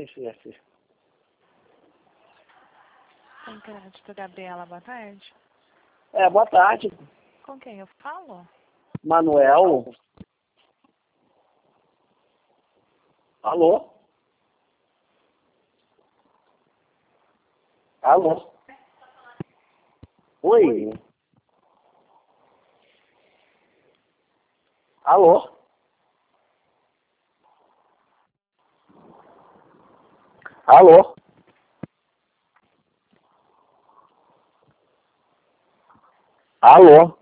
esse. Tem crédito, Gabriela, boa tarde. Boa tarde. Com quem eu falo? Manuel. Alô? Alô? Oi? Alô? Alô? Alô?